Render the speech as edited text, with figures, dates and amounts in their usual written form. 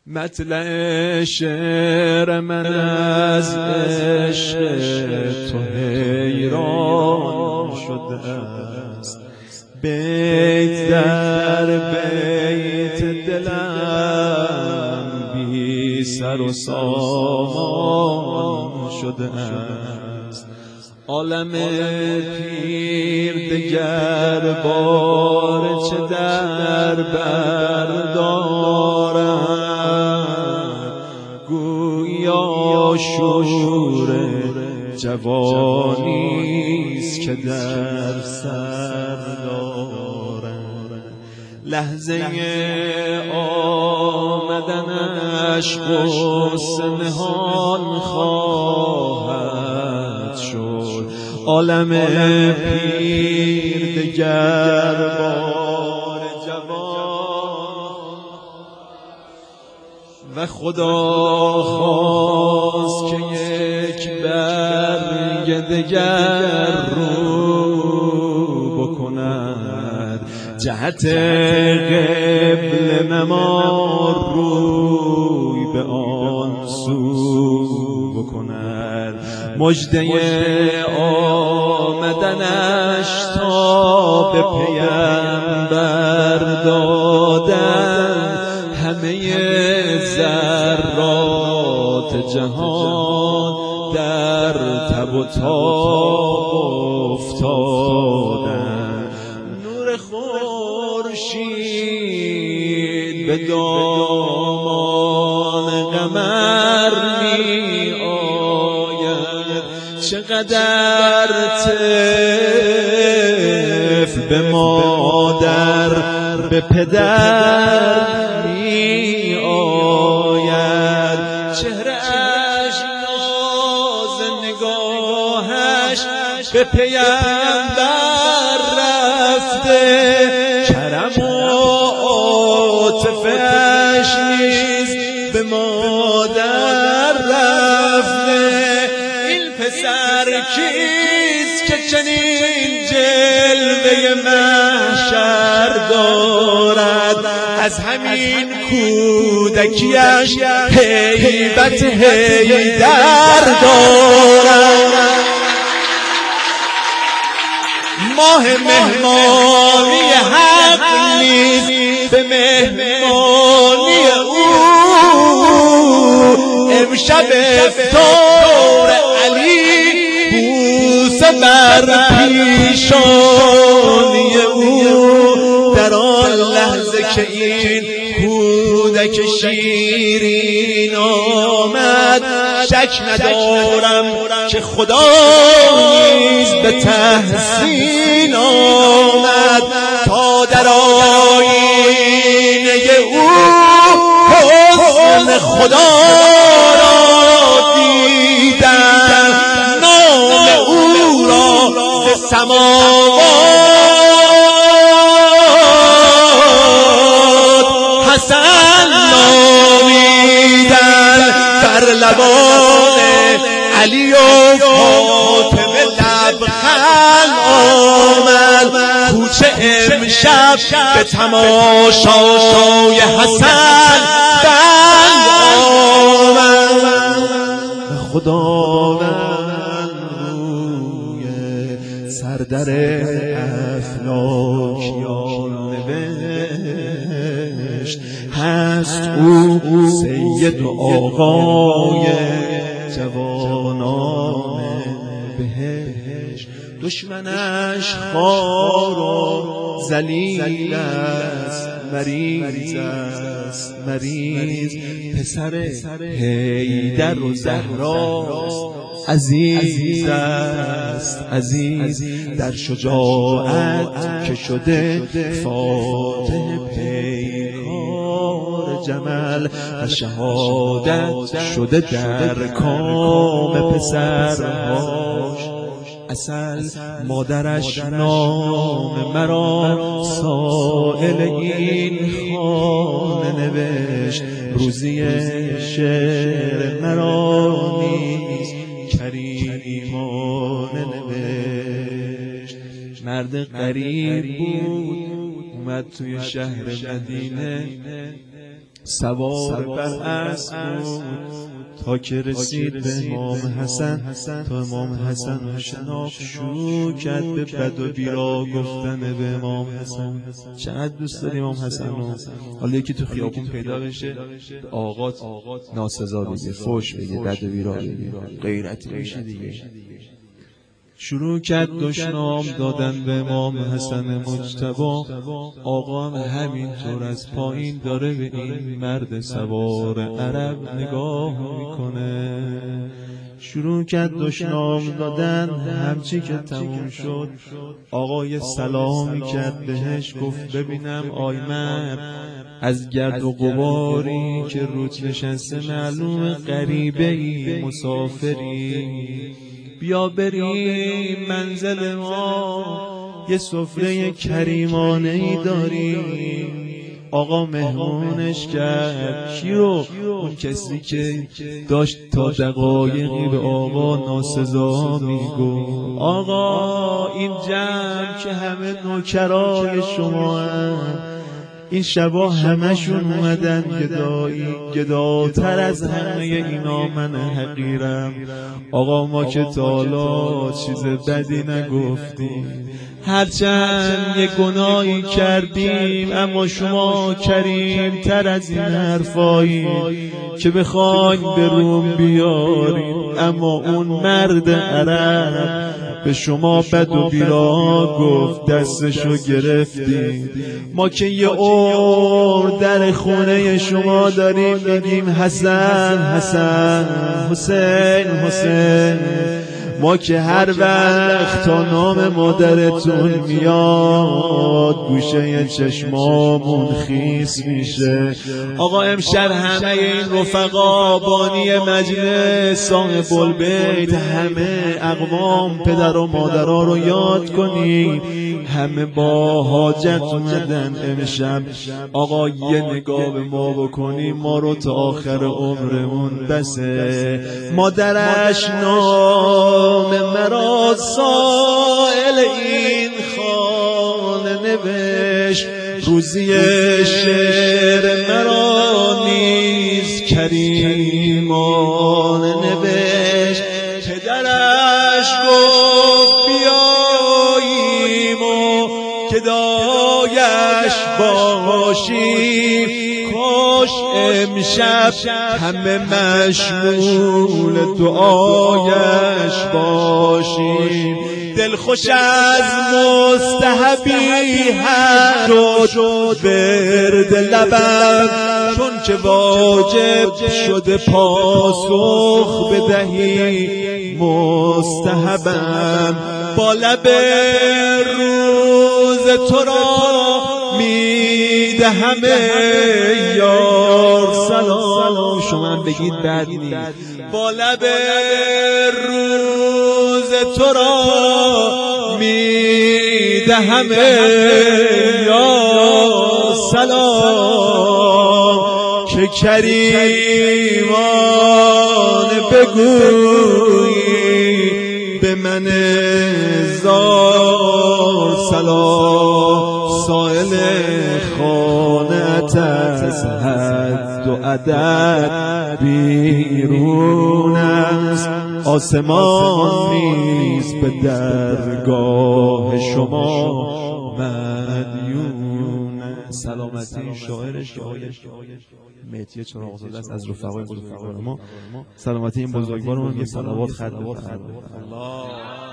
مطلع شعر من از عشق تو حیران شده است، بیت در بیت دلم بی سر و سامان شده است. عالم پیر دگر بار چه در بر دارد، گویا شور جوانیست که در سر دارد. لحظه آمدنش غصه نهان خواهد شد، عالم پیر دگر بار جوان و خدا خواست که یک برگ دگر رو بکند، جهت قبل نما روی به آن سو بکند. مژده آمدنش تا به پیمبر دادن، همه ذرات جهان در تب و تاب افتادن. نور خورشید به دامان قمر می آید، چقدر طفل به مادر به پدر می آید، چهره‌اش ناز نگاهش به پیمبر رفته، کرم و عاطفه‌اش نیز به مادر رفته. این پسر کیست که چنین جلوه محشر دارد، از همین کودکیش هیبت حیدر دارد. ماه مهمانی حق نیست به مهمانی او، امشب افطار علی بوسه بر پیشانی او. در آن لحظه که این کودک شیرین آمد، شک ندارم که خدا نیز به تحسین آمد، تا در آیینه او حسن خدا را دیدن، نام او را ز سماوات حسن نامیدن. بر لبان علی و فاطمه لبخند آمد، کوچه امشب به تماشای حسن بند آمد. خداوند روی سردر افلاکیان نوشت، هست او سید و آقای جوانان بهشت. دشمنش خوار و ذلیل است، مریض است مریض، پسر حیدر و زهراست، عزیز است عزیز، در شجاعت که شده فاتح پیکار جمل، و شهادت شده در کام پسرهاش. اصل مادرش نام مرا سائل این خانه نوشت، روزی شعر مرا نیز کریمانه نوشت. مرد غریب بود، اومد توی شهر مدینه، سوار بر اسب بود تا که رسید به امام حسن. تا امام حسن رو شناخت شروع کرد به بد و بیرا گفتن به امام حسن. چقدر دوست داری امام حسن رو؟ حالا یکی تو خیابون پیدا بشه آقات ناسزا بگه، فحش بگه، بد و بیرا بگه، غیرتی میشه دیگه. شروع کرد دشنام دادن به امام حسن مجتبی. آقا هم همینطور از پایین داره به این مرد سوار عرب نگاه میکنه. شروع کرد دشنام دادن. همچی که تموم شد آقا یه سلامی کرد بهش، گفت ببینم آی مرد، از گرد و غباری که روت نشسته معلوم غریبه‌ای، مسافری، بیا بریم منزل ما، یه سفره کریمانه‌ای داریم. آقا مهمونش کرد. کی رو؟ اون کسی که داشت تا دقایقی به آقا ناسزا میگو. آقا این جمع که همه نوکرای شما هم، این شبا همشون اومدن گدایی، گداتر از همه اینا من حقیرم. آقا ما که تا حالا چیز بدی نگفتیم، هرچند یه گناهی کردیم، اما شما کریم تر از این حرفایی که بخواین به روم بیاریم. اما اون مرد عرب به شما بد و بیرا گفت، دستشو گرفتیم. ما که یه عمر در خونه شما داریم میگیم حسن حسن، حسین حسین. ما که هر وقت تا نام مادرتون میاد گوشه چشمامون خیس میشه. آقا امشب همه این رفقا، بانی مجلس، صاحب البیت، همه اقوام پدر و مادرها رو یاد کنید. همه با حاجت اومدن امشب. آقا یه نگاه به ما بکنیم، ما رو تا آخر عمرمون بسه. مادرش نام مرا سائل این خانه نوشت، روزی شعر مرا نیز کریمانه نوشت. پدرش گفت بیاییم و گدایش باشیم، کاش امشب همه مشمول دعایش باشیم. دلخوش از مستحبی هر شد برد لبم، چون که واجب شده پاسخ بدهی مستحبم. با لب روز تو را میدهم یار سلام. شما هم بگید بد نیست. با لب روز تو را میدهم یار سلام، که کریمانه بگویی به من زار سلام. سائل خانه‌ات از حد و عدد بیرون است، آسمان نیز به درگاه شما مدیون. سلامتی شاعر مهدی چراغزاده است از رفقای ما. سلامتی این بزرگوارمون یه صلوات خط بفرمایید.